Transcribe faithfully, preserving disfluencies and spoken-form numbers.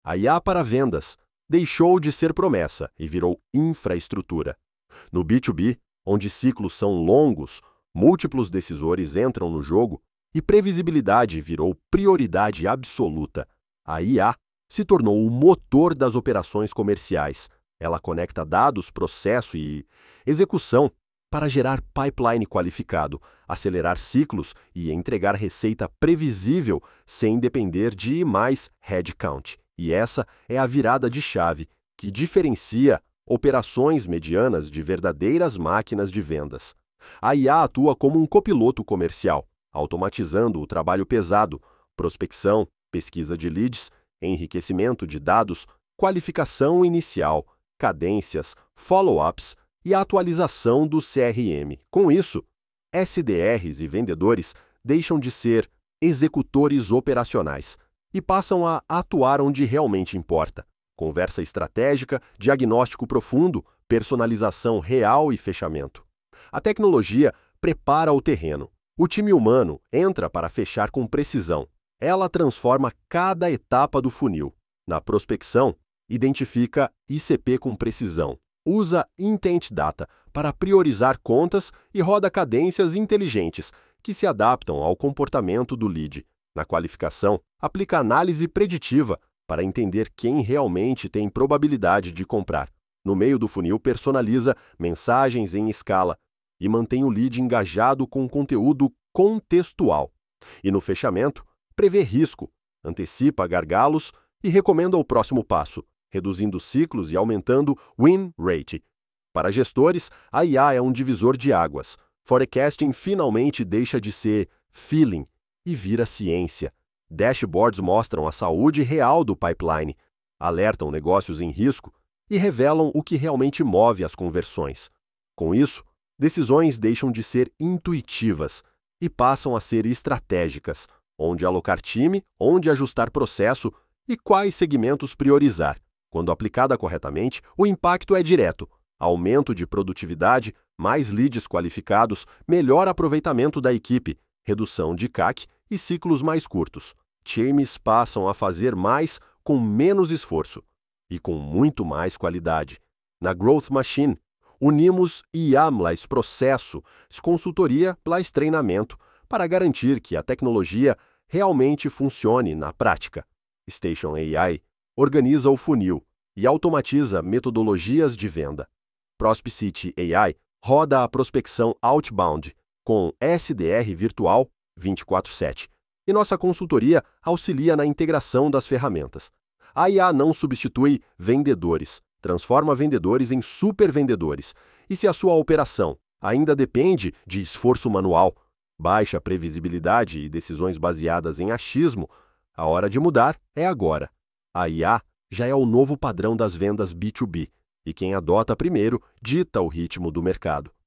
A I A para vendas deixou de ser promessa e virou infraestrutura. No B dois B, onde ciclos são longos, múltiplos decisores entram no jogo e previsibilidade virou prioridade absoluta, a I A se tornou o motor das operações comerciais. Ela conecta dados, processo e execução para gerar pipeline qualificado, acelerar ciclos e entregar receita previsível sem depender de mais headcount. E essa é a virada de chave que diferencia operações medianas de verdadeiras máquinas de vendas. A I A atua como um copiloto comercial, automatizando o trabalho pesado, prospecção, pesquisa de leads, enriquecimento de dados, qualificação inicial, cadências, follow-ups e atualização do C R M. Com isso, S D Rs e vendedores deixam de ser executores operacionais e passam a atuar onde realmente importa. Conversa estratégica, diagnóstico profundo, personalização real e fechamento. A tecnologia prepara o terreno. O time humano entra para fechar com precisão. Ela transforma cada etapa do funil. Na prospecção, identifica I C P com precisão. Usa Intent Data para priorizar contas e roda cadências inteligentes que se adaptam ao comportamento do lead. Na qualificação, aplica análise preditiva para entender quem realmente tem probabilidade de comprar. No meio do funil, personaliza mensagens em escala e mantém o lead engajado com conteúdo contextual. E no fechamento, prevê risco, antecipa gargalos e recomenda o próximo passo, reduzindo ciclos e aumentando win rate. Para gestores, a I A é um divisor de águas. Forecasting finalmente deixa de ser feeling e vira ciência. Dashboards mostram a saúde real do pipeline, alertam negócios em risco e revelam o que realmente move as conversões. Com isso, decisões deixam de ser intuitivas e passam a ser estratégicas, onde alocar time, onde ajustar processo e quais segmentos priorizar. Quando aplicada corretamente, o impacto é direto. Aumento de produtividade, mais leads qualificados, melhor aproveitamento da equipe, redução de C A C e ciclos mais curtos. Times passam a fazer mais com menos esforço e com muito mais qualidade. Na Growth Machine, unimos I A mais processo, consultoria mais treinamento para garantir que a tecnologia realmente funcione na prática. Station A I organiza o funil e automatiza metodologias de venda. Prospicity A I roda a prospecção outbound com S D R virtual vinte e quatro sete. E nossa consultoria auxilia na integração das ferramentas. A I A não substitui vendedores, transforma vendedores em supervendedores. E se a sua operação ainda depende de esforço manual, baixa previsibilidade e decisões baseadas em achismo, a hora de mudar é agora. A I A já é o novo padrão das vendas B dois B, e quem adota primeiro dita o ritmo do mercado.